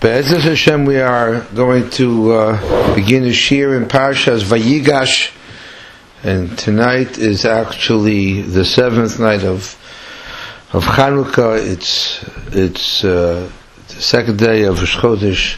Be'ezus Hashem, we are going to begin a shir in Parshas Vayigash, and tonight is actually the seventh night of Chanukah. It's the second day of Rosh Chodesh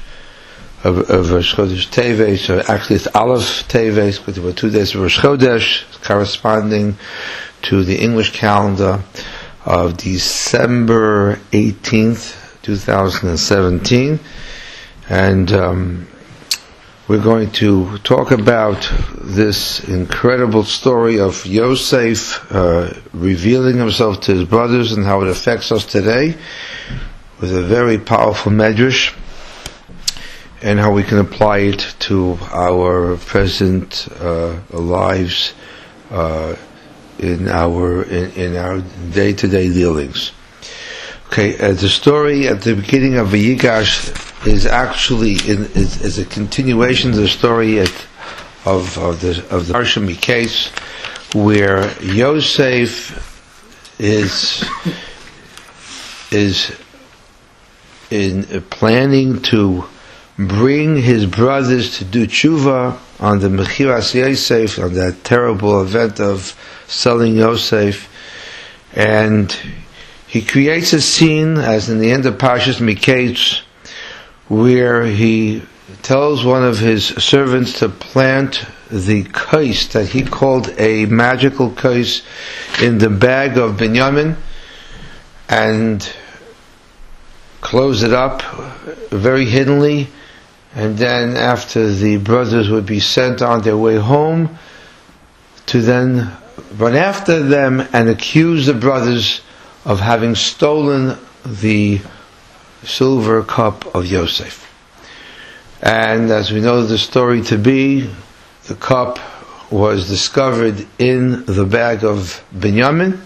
Teves. So actually, it's Aleph Teves, because there were 2 days of Rosh Chodesh corresponding to the English calendar of December 18th. 2017, and we're going to talk about this incredible story of Yosef revealing himself to his brothers and how it affects us today with a very powerful medrash, and how we can apply it to our present lives in our day-to-day dealings. Okay, the story at the beginning of Vayigash is actually is a continuation of the story of the Parsha Miketz, where Yosef is in planning to bring his brothers to do tshuva on the Mechiras Yosef, on that terrible event of selling Yosef, and he creates a scene, as in the end of Parshas Miketz, where he tells one of his servants to plant the kais that he called a magical kais in the bag of Binyamin, and close it up very hiddenly, and then after the brothers would be sent on their way home, to then run after them and accuse the brothers of having stolen the silver cup of Yosef. And as we know the story to be, the cup was discovered in the bag of Binyamin,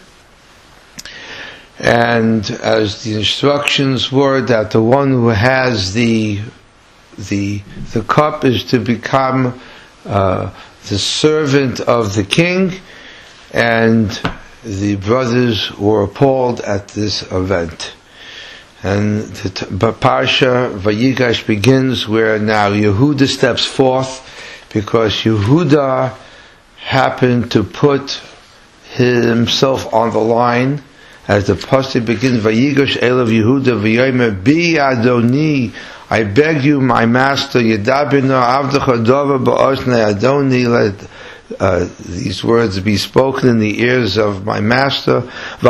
and as the instructions were that the one who has the cup is to become the servant of the king, and the brothers were appalled at this event. And the Parsha Vayigash begins where now Yehuda steps forth, because Yehuda happened to put himself on the line, as the pasuk begins, Vayigash Elav Yehuda v'yomer bi Adoni, I beg you, my master, Yedabino Avdecha Dova Ba'osne Adoni, let these words be spoken in the ears of my master,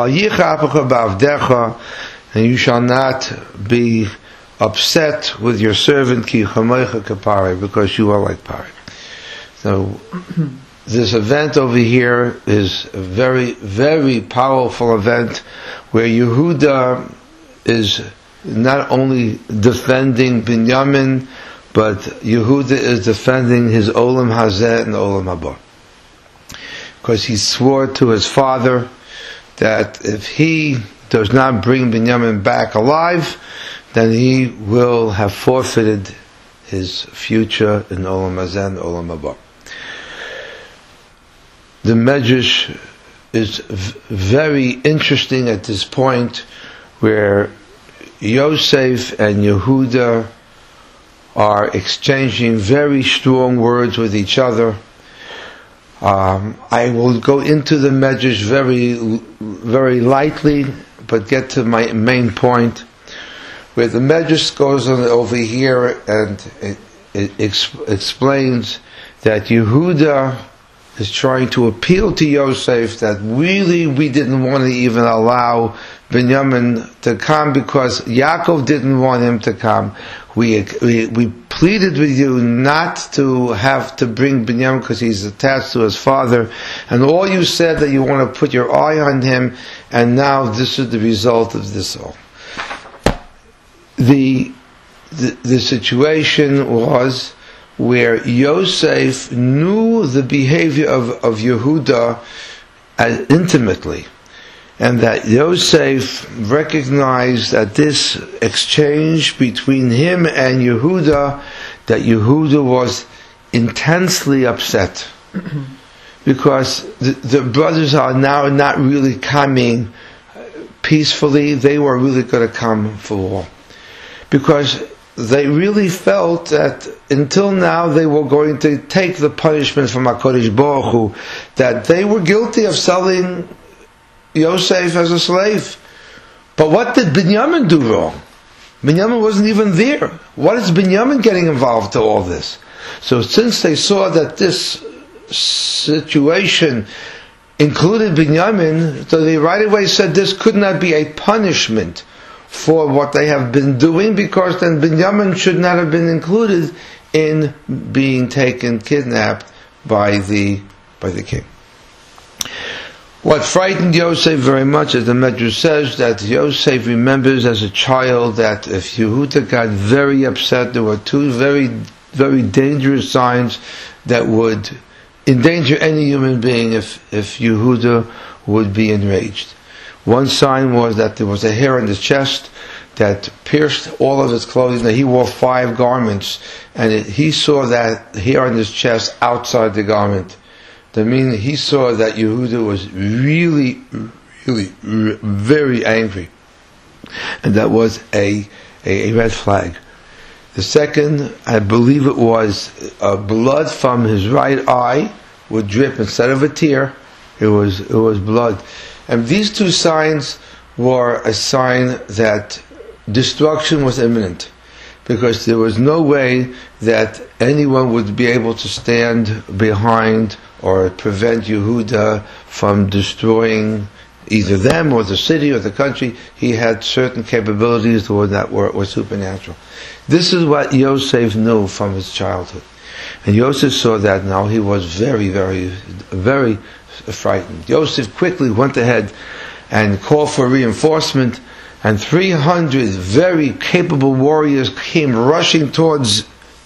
and you shall not be upset with your servant, because you are like Pari. So this event over here is a very, very powerful event, where Yehuda is not only defending Binyamin, but Yehuda is defending his Olam Hazeh and Olam Haba, because he swore to his father that if he does not bring Binyamin back alive, then he will have forfeited his future in Olam Hazeh and Olam Haba. The Medrash is very interesting at this point, where Yosef and Yehuda are exchanging very strong words with each other. I will go into the Medrash very, very lightly, but get to my main point, where the Medrash goes on over here and it explains that Yehuda is trying to appeal to Yosef that really we didn't want to even allow Binyamin to come, because Yaakov didn't want him to come. We pleaded with you not to have to bring Binyamin because he's attached to his father, and all you said that you want to put your eye on him, and now this is the result of this all. The situation was where Yosef knew the behavior of Yehuda intimately, and that Yosef recognized that this exchange between him and Yehuda, that Yehuda was intensely upset, because the brothers are now not really coming peacefully, they were really going to come for war. Because they really felt that until now they were going to take the punishment from HaKadosh Baruch Hu, that they were guilty of selling Yosef as a slave. But what did Binyamin do wrong? Binyamin wasn't even there. What is Binyamin getting involved to all this? So since they saw that this situation included Binyamin, so they right away said this could not be a punishment for what they have been doing, because then Binyamin should not have been included in being kidnapped by the king. What frightened Yosef very much, as the Medrash says, that Yosef remembers as a child that if Yehuda got very upset, there were two very, very dangerous signs that would endanger any human being if Yehuda would be enraged. One sign was that there was a hair on his chest that pierced all of his clothing, that he wore 5 garments, and he saw that hair on his chest outside the garment. That means he saw that Yehuda was really, really, very angry. And that was a red flag. The second, I believe it was blood from his right eye would drip instead of a tear. It was blood. And these 2 signs were a sign that destruction was imminent, because there was no way that anyone would be able to stand behind or prevent Yehuda from destroying either them or the city or the country. He had certain capabilities that were supernatural. This is what Yosef knew from his childhood. And Yosef saw that now. He was very, very, very frightened. Yosef quickly went ahead and called for reinforcement, and 300 very capable warriors came rushing towards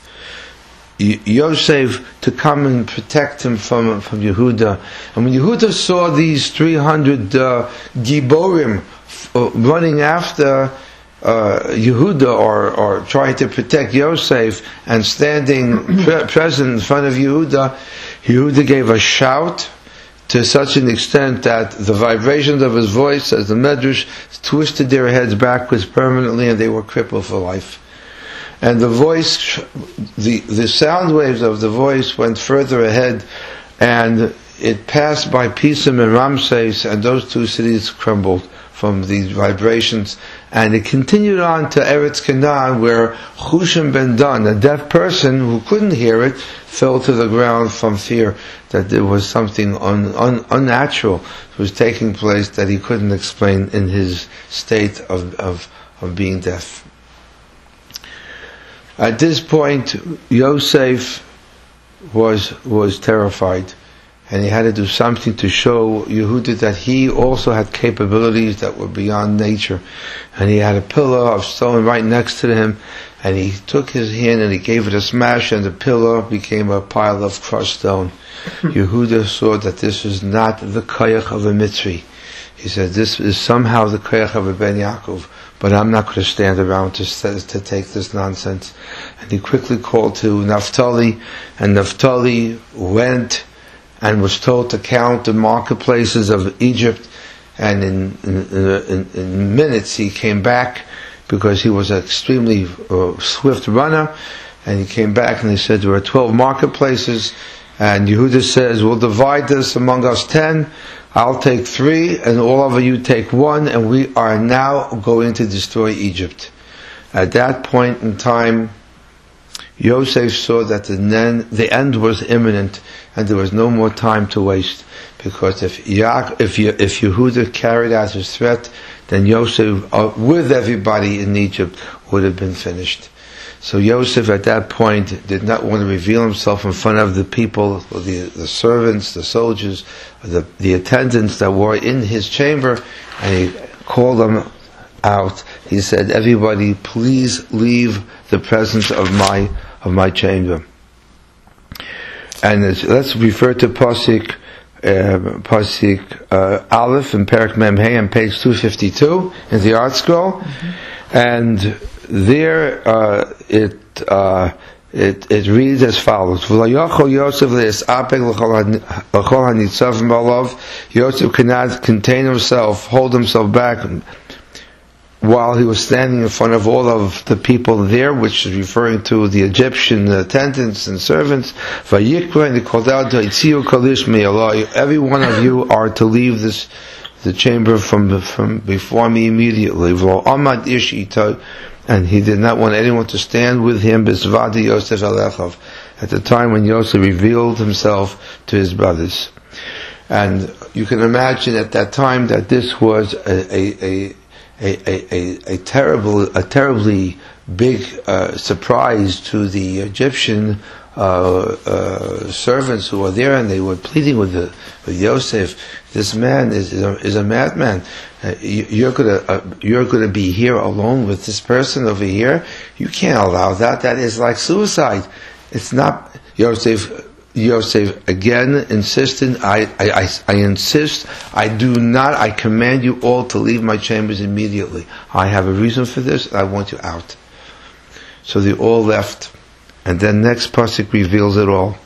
Yosef to come and protect him from Yehuda. And when Yehuda saw these 300 Giborim running after Yehuda or trying to protect Yosef and standing present in front of Yehuda, Yehuda gave a shout to such an extent that the vibrations of his voice, as the Medrash, twisted their heads backwards permanently, and they were crippled for life. And the voice, the sound waves of the voice went further ahead, and it passed by Pisum and Ramses, and those 2 cities crumbled from these vibrations. And it continued on to Eretz Canaan, where Chushim ben Dan, a deaf person who couldn't hear it, fell to the ground from fear that there was something unnatural that was taking place that he couldn't explain in his state of being deaf. At this point, Yosef was terrified, and he had to do something to show Yehuda that he also had capabilities that were beyond nature. And he had a pillar of stone right next to him, and he took his hand and he gave it a smash, and the pillar became a pile of crushed stone. Yehuda saw that this is not the koyach of a Mitzri. He said, this is somehow the koyach of a Ben Yaakov, but I'm not going to stand around to take this nonsense. And he quickly called to Naphtali, and Naphtali went and was told to count the marketplaces of Egypt, and in minutes he came back, because he was an extremely swift runner, and he came back and he said there were 12 marketplaces, and Yehuda says, we'll divide this among us 10, I'll take 3, and all of you take 1, and we are now going to destroy Egypt. At that point in time, Yosef saw that the end was imminent, and there was no more time to waste, because if Yehuda carried out his threat, then Yosef, with everybody in Egypt, would have been finished. So Yosef at that point did not want to reveal himself in front of the people, the servants, the soldiers, the attendants that were in his chamber, and he called them out. He said, everybody, please leave the presence of my chamber. And let's refer to Pasuk Aleph in Perek Mem Hey on page 252 in the Art Scroll, and there it reads as follows: Yosef cannot contain himself, hold himself back, while he was standing in front of all of the people there, which is referring to the Egyptian attendants and servants, Vayikra, and he called out, Itziu Kalish Me'alai, every one of you are to leave the chamber from before me immediately. Amad Ish Ito, and he did not want anyone to stand with him, Bisvadi Yosef Alechav, at the time when Yosef revealed himself to his brothers. And you can imagine at that time that this was a terribly big surprise to the Egyptian servants who were there, and they were pleading with Yosef. This man is a madman. You're gonna be here alone with this person over here. You can't allow that. That is like suicide. It's not. Yosef again insisted, I insist, I command you all to leave my chambers immediately. I have a reason for this, I want you out. So they all left. And then next pasuk reveals it all.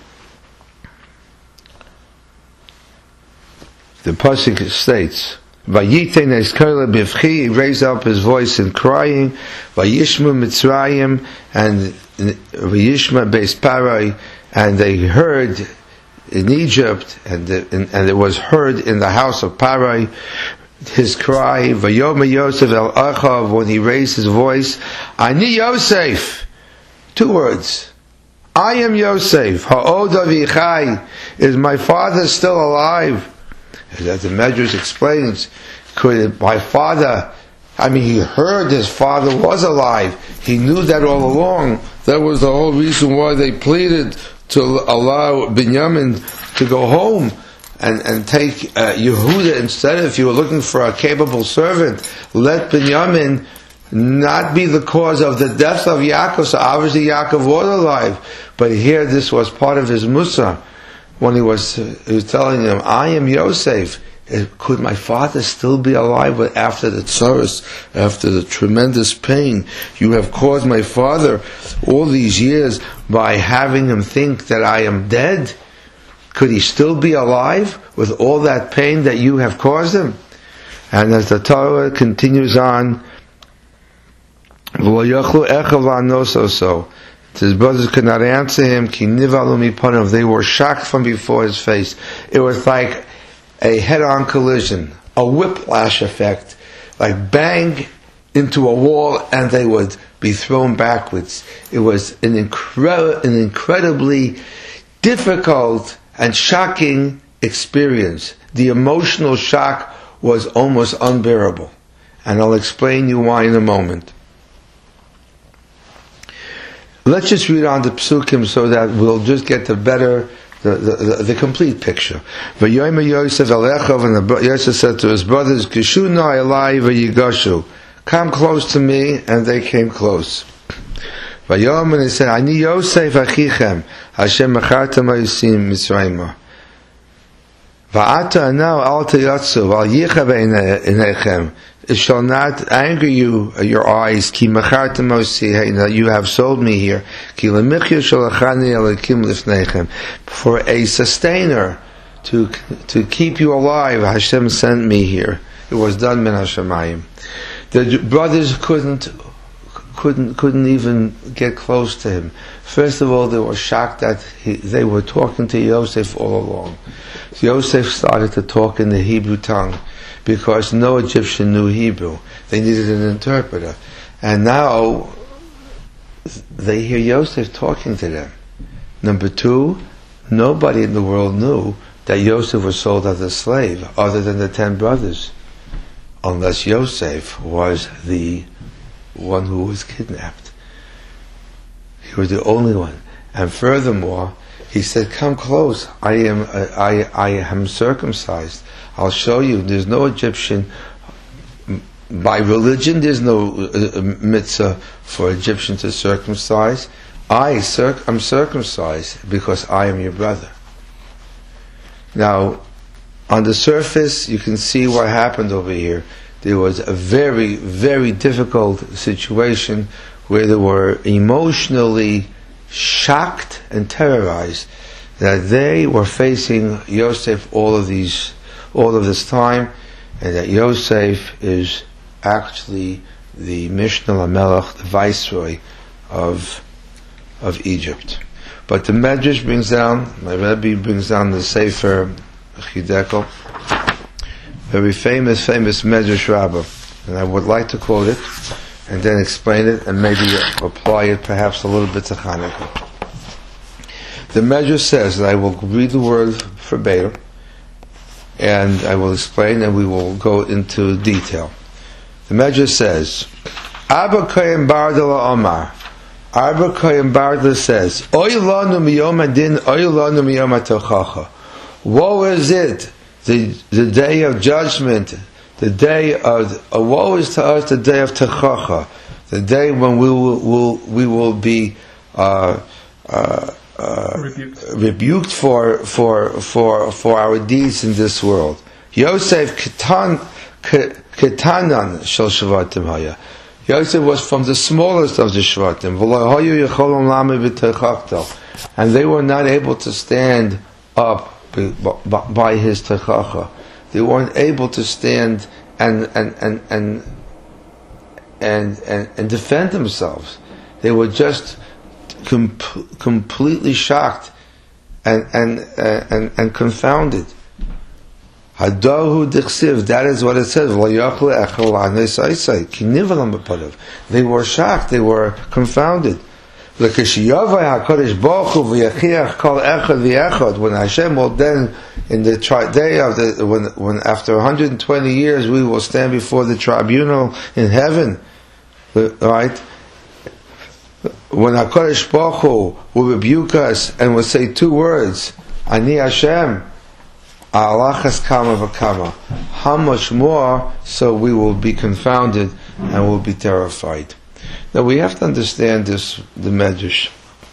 The pasuk states, Vayiten eskala bivchi, he raised up his voice in crying, Vayishma Mitzrayim, and Vayishma Beis Parai, and they heard in Egypt, and it was heard in the house of Parai, his cry, Vayoma Yosef el Achav, when he raised his voice, Ani Yosef, 2 words, I am Yosef, Ha'od avichai, is my father still alive? As the Medrash explains, could my father, he heard his father was alive, he knew that all along. That was the whole reason why they pleaded to allow Binyamin to go home and take Yehuda instead. If you were looking for a capable servant, let Binyamin not be the cause of the death of Yaakov. So obviously Yaakov was alive, but here this was part of his Musa when he was telling him, I am Yosef. Could my father still be alive after the tsaros, after the tremendous pain you have caused my father all these years by having him think that I am dead? Could he still be alive with all that pain that you have caused him? And as the Torah continues on, his brothers could not answer him, they were shocked from before his face. It was like a head-on collision, a whiplash effect, like bang into a wall and they would be thrown backwards. It was an incredibly difficult and shocking experience. The emotional shock was almost unbearable. And I'll explain you why in a moment. Let's just read on the psukim so that we'll just get the complete picture. V'yomer Yosef Alechav, and Yosef said to his brothers, Kishu na elai v'yigashu, come close to me, and they came close. V'yomer, and he said, Ani Yosef achichem, Hashem mechartem ha'yosim Mitzrayimah. Va'ata now al teyatzu, v'al yicha ve'inechem, it shall not anger you, your eyes, ki mechartem ha'yosim, that you have sold me here, ki lemichya shalachani elikim lifnechem, for a sustainer, to keep you alive, Hashem sent me here. It was done min hashamayim. The brothers couldn't even get close to him. First of all, they were shocked that they were talking to Yosef all along. So Yosef started to talk in the Hebrew tongue, because no Egyptian knew Hebrew. They needed an interpreter. And now, they hear Yosef talking to them. Number 2, nobody in the world knew that Yosef was sold as a slave, other than the 10 brothers. Unless Yosef was the one who was kidnapped. He was the only one. And furthermore, he said, come close, I am circumcised. I'll show you, there's no Egyptian, by religion there's no mitzvah for Egyptian to circumcise. I'm circumcised because I am your brother. Now, on the surface, you can see what happened over here. There was a very, very difficult situation where they were emotionally shocked and terrorized that they were facing Yosef all of this time, and that Yosef is actually the Mishnah Lamelech, the viceroy of Egypt. But the Medrash brings down, my Rebbe brings down the Sefer Chidekel, very famous Medrash Rabbah, and I would like to quote it and then explain it and maybe apply it perhaps a little bit to Hanukkah. The Medrash says that I will read the word verbatim and I will explain and we will go into detail. The Medrash says, Abba Koyim Bardala Omar. Abba Koyim Bardala says, Oy lanu miyom adin, oy lanu miyom atochacha. Woe is it, the day of judgment, the day of, woe is to us the day of Techacha, the day when we will be rebuked for our deeds in this world. Yosef Ketanan shel Shvatim haya. Yosef was from the smallest of the Shvatim. And they were not able to stand up by his Techacha. They weren't able to stand and defend themselves. They were just completely shocked and confounded. Hadahu dichsiv, that is what it says. They were shocked, they were confounded. When Hashem will then, in the day of the, when after 120 years we will stand before the tribunal in heaven, right? When HaKadosh Baruch Hu will rebuke us and will say two words, Ani Hashem, Alachas Kama V'Kama. How much more so we will be confounded and will be terrified. Now we have to understand this, the Medrash.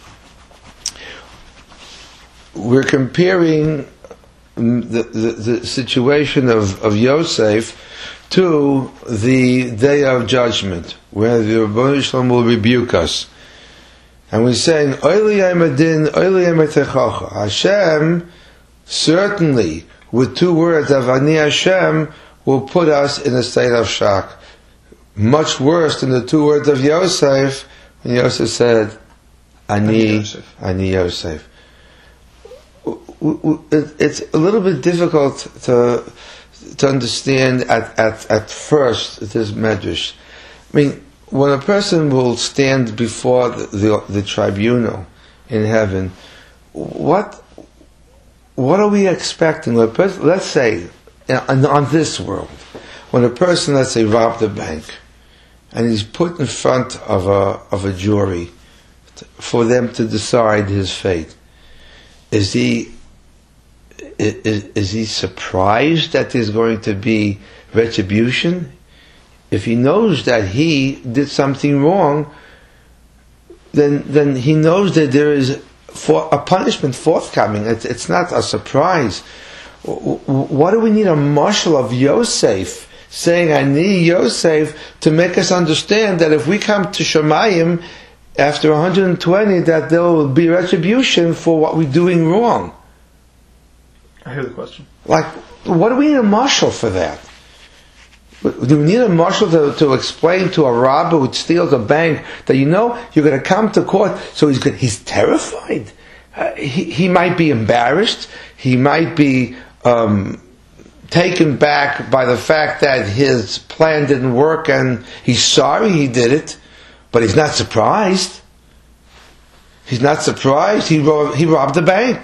We're comparing the situation of Yosef to the day of judgment, where the Rebbeinu Shalom will rebuke us. And we're saying, Oili Yom Techacha. Hashem, certainly, with two words of Ani Hashem, will put us in a state of shock. Much worse than the two words of Yosef, when Yosef said, Ani Yosef. It's a little bit difficult to understand at first this medrash. I mean, when a person will stand before the tribunal in heaven, what are we expecting? Let's say, on this world, when a person, let's say, robbed a bank, and he's put in front of a jury for them to decide his fate, is he surprised that there's going to be retribution? If he knows that he did something wrong, then he knows that there is a punishment forthcoming. It's not a surprise. Why do we need a marshal of Yosef saying, I need Yosef, to make us understand that if we come to Shemayim after 120, that there will be retribution for what we're doing wrong? I hear the question. Like, what do we need a marshal for that? Do we need a marshal to explain to a robber who steals a bank that you're going to come to court? So he's terrified. He might be embarrassed. He might be taken back by the fact that his plan didn't work, and he's sorry he did it, but he's not surprised. He's not surprised. He robbed the bank.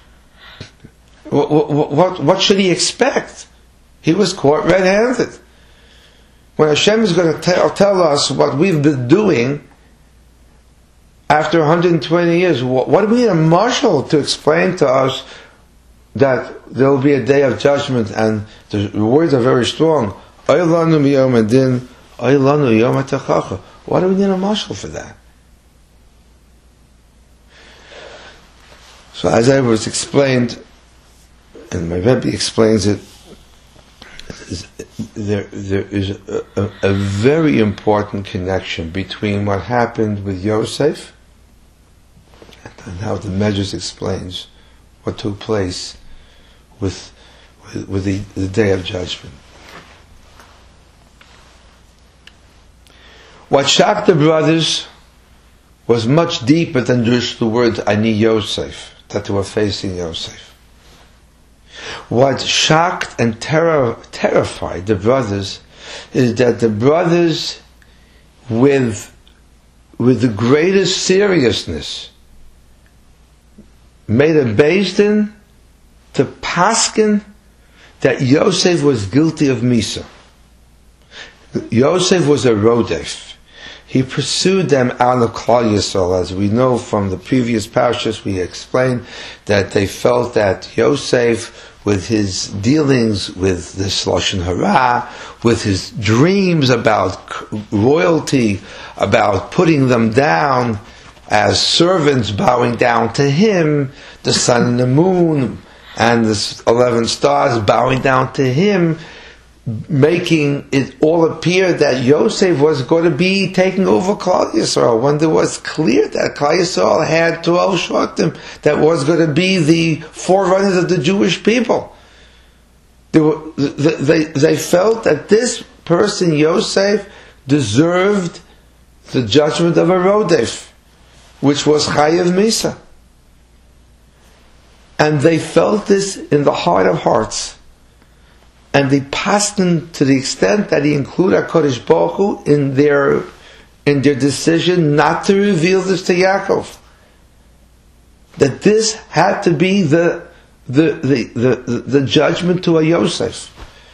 What should he expect? He was caught red-handed. When Hashem is going to tell us what we've been doing after 120 years, what do we need a marshal to explain to us that there will be a day of judgment? And the words are very strong. What do we need a marshal for that? So as I was explained, and my Rebbe explains it, there is a very important connection between what happened with Yosef and how the Medrash explains what took place with the day of judgment. What shocked the brothers was much deeper than just the word Ani Yosef, that they were facing Yosef. What shocked and terrified the brothers is that the brothers, with the greatest seriousness, made a beis din to paskin that Yosef was guilty of Misa. Yosef was a rodef. He pursued them out of Klal Yisrael. As we know from the previous parashas, we explained that they felt that Yosef, with his dealings with this Lashon Hara, with his dreams about royalty, about putting them down as servants bowing down to him, the sun and the moon and the 11 stars bowing down to him, making it all appear that Yosef was going to be taking over Klal Yisrael, when there was clear that Klal Yisrael had 12 Shvatim that was going to be the forerunners of the Jewish people. They felt that this person, Yosef, deserved the judgment of a rodef, which was Chayav Misa. And they felt this in the heart of hearts. And they passed him to the extent that he included HaKadosh Baruch Hu in their decision not to reveal this to Yaakov. That this had to be the judgment to a Yosef.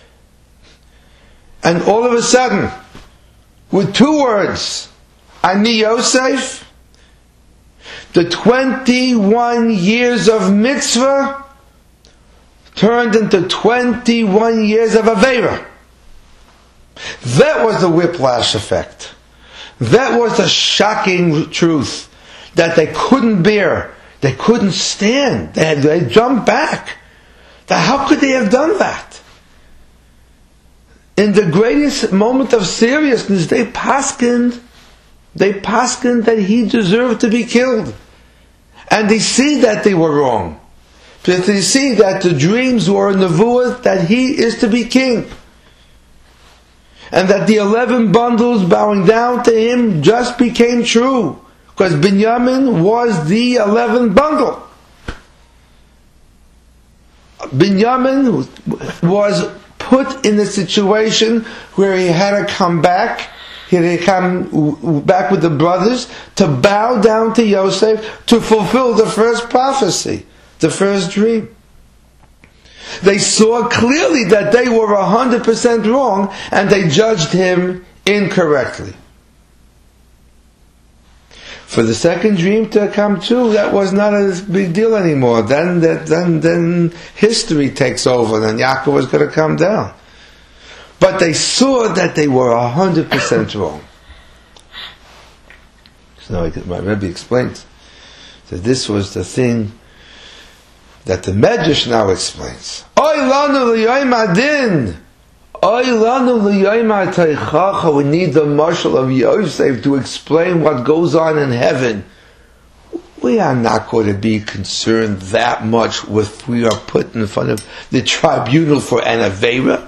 And all of a sudden, with 2 words, Ani Yosef, the 21 years of mitzvah turned into 21 years of Aveira. That was the whiplash effect. That was the shocking truth that they couldn't bear. They couldn't stand. They jumped back. How could they have done that? In the greatest moment of seriousness, they paskined that he deserved to be killed. And they see that they were wrong. Because they see that the dreams were a nevuah that he is to be king. And that the 11 bundles bowing down to him just became true. Because Binyamin was the 11th bundle. Binyamin was put in a situation where he had to come back. He had to come back with the brothers to bow down to Yosef to fulfill the first prophecy, the first dream. They saw clearly that they were 100% wrong, and they judged him incorrectly. For the second dream to come true, that was not a big deal anymore. Then history takes over. Then Yaakov was going to come down. But they saw that they were 100% wrong. So now my Rebbe explained that this was the thing that the Medrash now explains. Oy lanu l'yoyim adin. Oy lanu l'yoyim ataychacha. We need the marshal of Yosef to explain what goes on in heaven. We are not going to be concerned that much if we are put in front of the tribunal for an Aveira.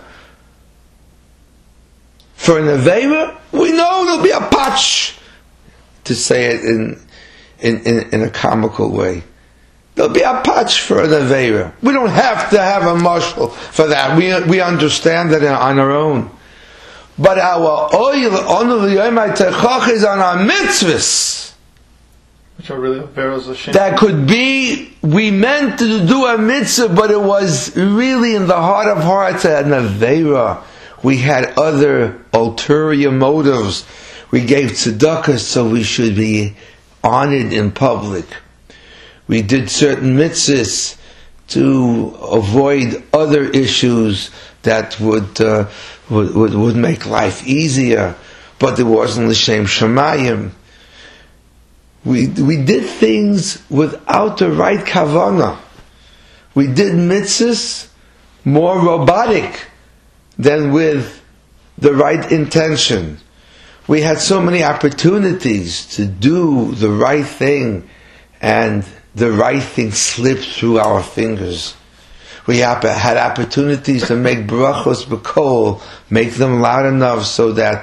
For an Aveira, we know there'll be a patch, to say it in a comical way. There'll be a patch for an Aveira. We don't have to have a marshal for that. We understand that on our own. But our oil is on our mitzvahs. Which are really Aveira's shame. That could be, we meant to do a mitzvah, but it was really in the heart of hearts an Aveira. We had other ulterior motives. We gave tzedakah so we should be honored in public. We did certain mitzvahs to avoid other issues that would make life easier, but there wasn't l'shem shamayim. We did things without the right kavanah. We did mitzvahs more robotic than with the right intention. We had so many opportunities to do the right thing, and the right thing slipped through our fingers. We had opportunities to make brachos b'kol, make them loud enough so that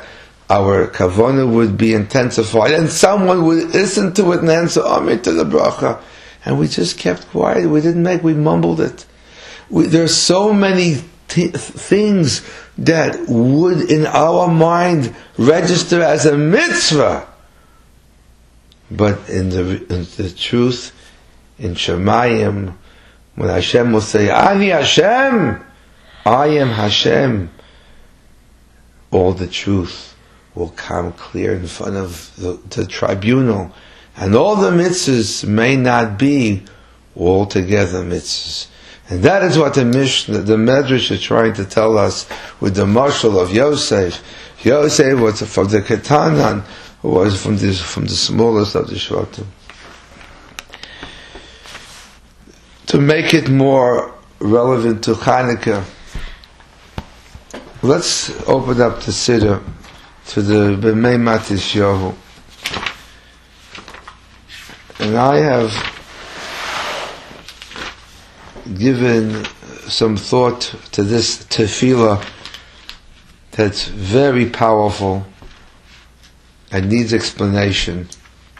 our kavanah would be intensified, and someone would listen to it and answer Amen to the bracha. And we just kept quiet. We mumbled it. There's so many things that would in our mind register as a mitzvah. But in the truth, in Shemayim, when Hashem will say, Ani Hashem, I am Hashem, all the truth will come clear in front of the tribunal. And all the mitzvahs may not be altogether mitzvahs. And that is what the Mishnah, the Medrash is trying to tell us with the marshal of Yosef. Yosef was from the Ketanan, who was from the smallest of the Shvatim. To make it more relevant to Chanukah, let's open up the Siddur to the B'mei Matisyahu. And I have given some thought to this tefillah that's very powerful and needs explanation.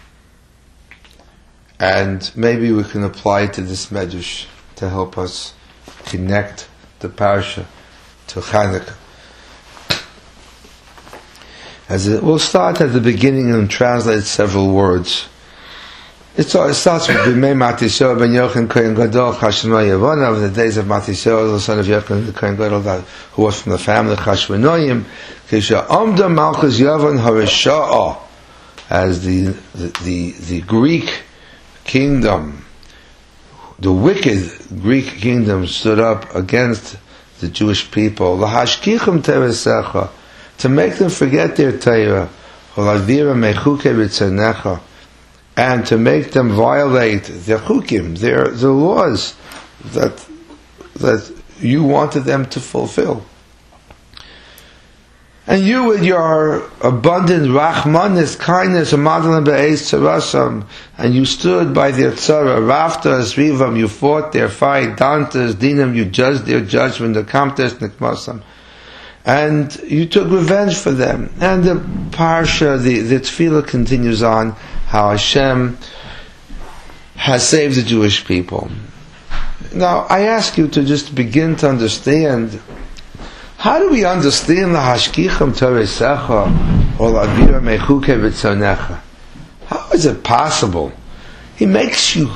And maybe we can apply it to this medrash to help us connect the parsha to Chanukah. We'll start at the beginning and translate several words. It starts with B'mei Matisyahu ben Yochanan Kohen Gadol Chashmonaim Yevona, of the days of Matisyahu, the son of Yochanan the Kohen Gadol, who was from the family of Chashmonaim. Kisha Omda Malchus Yevon Harisha'a, as the Greek kingdom, the wicked Greek kingdom stood up against the Jewish people. Lahashkichum teresecha, to make them forget their Torah. Holavira mechuke ritzanecha, and to make them violate their chukim, the laws that you wanted them to fulfill. And you, with your abundant rachmanis, kindness, and you stood by their tzara, raftas, rivam, you fought their fight, dantas, dinam, you judged their judgment, the kamtes, nikmasam, and you took revenge for them. And the parsha, the tefillah continues on, how Hashem has saved the Jewish people. Now, I ask you to just begin to understand, how do we understand the hashkicham teresecha or l'avira mechuke v'tzonecha? How is it possible? He makes you,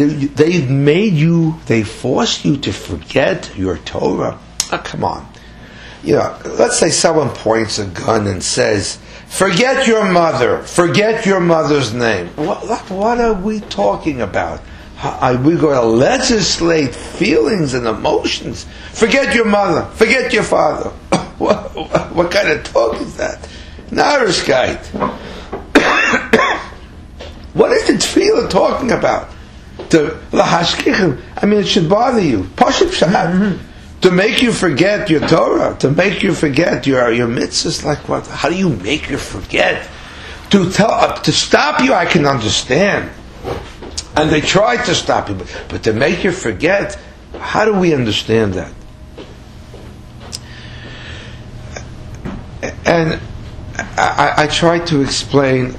they forced you to forget your Torah. Oh, come on. Let's say someone points a gun and says, forget your mother, forget your mother's name. What are we talking about? Are we going to legislate feelings and emotions? Forget your mother, forget your father. What kind of talk is that? Narishkeit. What is the tefillah talking about? It should bother you. Pashut Pshat. To make you forget your Torah, to make you forget your mitzvahs, like what? How do you make you forget? To stop you, I can understand. And they tried to stop you, but to make you forget, how do we understand that? And I tried to explain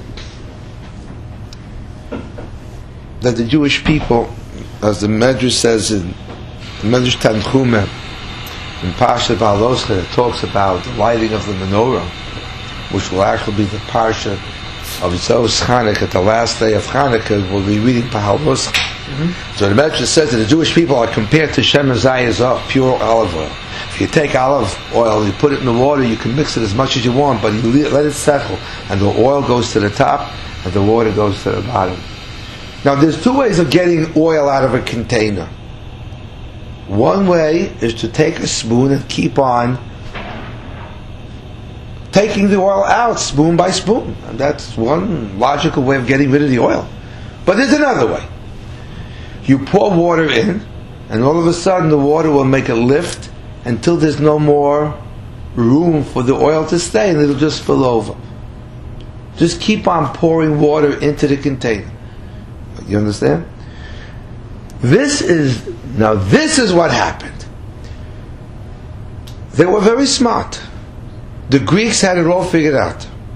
that the Jewish people, as the Medrash says in the Medrash Tanchumeh, in Parsha Baloscha, it talks about the lighting of the menorah, which will actually be the Parsha of Zos Chanukah, the last day of Chanukah. We'll be reading Baloscha. So the Medrash says that the Jewish people are compared to Shemen Zayis, pure olive oil. If you take olive oil, you put it in the water, you can mix it as much as you want, but you let it settle, and the oil goes to the top, and the water goes to the bottom. Now, there's two ways of getting oil out of a container. One way is to take a spoon and keep on taking the oil out spoon by spoon. And that's one logical way of getting rid of the oil. But there's another way. You pour water in, and all of a sudden the water will make a lift until there's no more room for the oil to stay, and it'll just spill over. Just keep on pouring water into the container. You understand? This is what happened. They were very smart. The Greeks had it all figured out.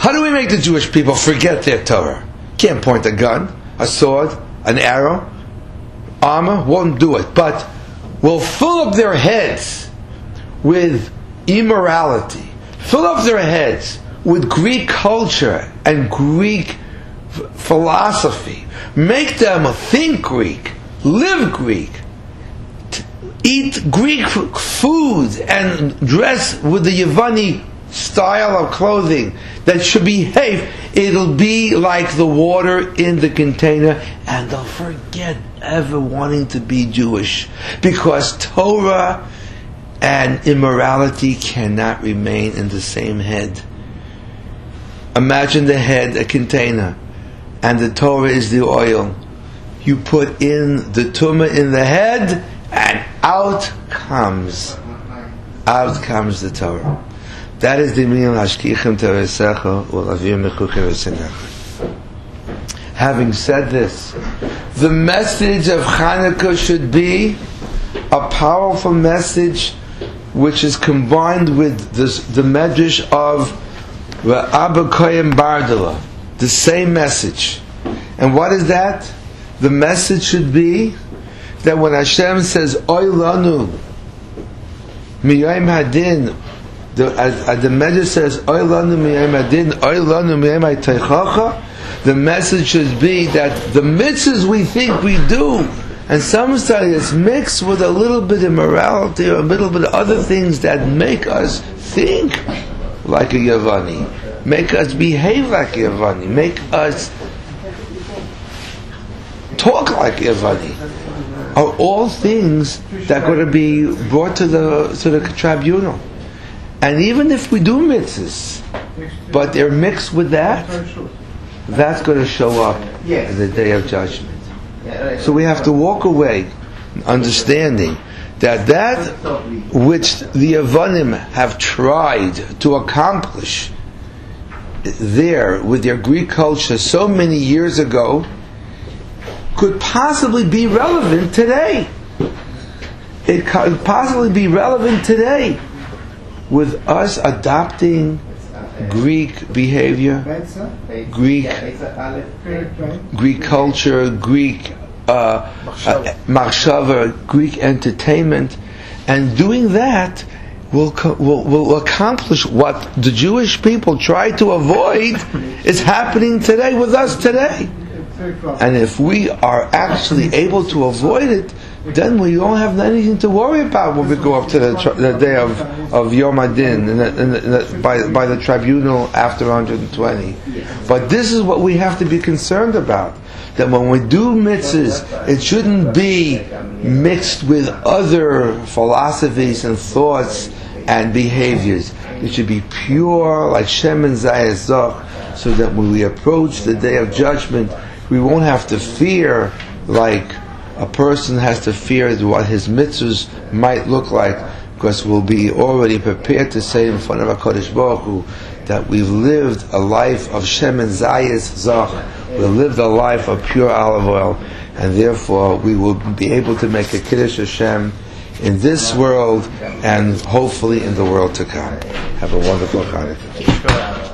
How do we make the Jewish people forget their Torah? Can't point a gun, a sword, an arrow, armor, won't do it. But we'll fill up their heads with immorality, fill up their heads with Greek culture and Greek philosophy, make them think Greek, live Greek, eat Greek food and dress with the Yevani style of clothing that should behave. It'll be like the water in the container, and they'll forget ever wanting to be Jewish, because Torah and immorality cannot remain in the same head. Imagine the head, a container, and the Torah is the oil. You put in the tumah in the head, and out comes the Torah. That is the meaning of Hashkichem Teresecha Ulavim Mechukim V'Sinecha. Having said this, the message of Hanukkah should be a powerful message which is combined with the medrash of Abba Koyim Bardala, the same message. And what is that? The message should be that when Hashem says Oy Lanu Miyayim Hadin, the medrash says Oy Lanu Miyayim Hadin, Oy Lanu Miyayim Teichacha, the message should be that the mitzvahs we think we do, and some say it's mixed with a little bit of morality or a little bit of other things that make us think like a Yavani, make us behave like a Yavani, make us talk like a Yavani, are all things that are going to be brought to the tribunal. And even if we do mitzvahs, but they're mixed with that, that's going to show up in the day of judgment. So we have to walk away understanding that which the Yavanim have tried to accomplish there with their Greek culture so many years ago could possibly be relevant today. It could possibly be relevant today with us adopting Greek behavior, Greek culture, Greek machshava, Greek entertainment, and doing that will accomplish what the Jewish people try to avoid is happening today with us today. And if we are actually able to avoid it, then we don't have anything to worry about when we go up to the day of Yom Adin by the tribunal after 120. But this is what we have to be concerned about. That when we do mitzvahs, it shouldn't be mixed with other philosophies and thoughts and behaviors. It should be pure, like Shem and Zayazach, so that when we approach the day of judgment, we won't have to fear like a person has to fear what his mitzvahs might look like, because we'll be already prepared to say in front of HaKadosh Baruch Hu that we've lived a life of Shem and Zayis Zach. We've lived a life of pure olive oil, and therefore we will be able to make a Kiddush Hashem in this world and hopefully in the world to come. Have a wonderful Hanukkah.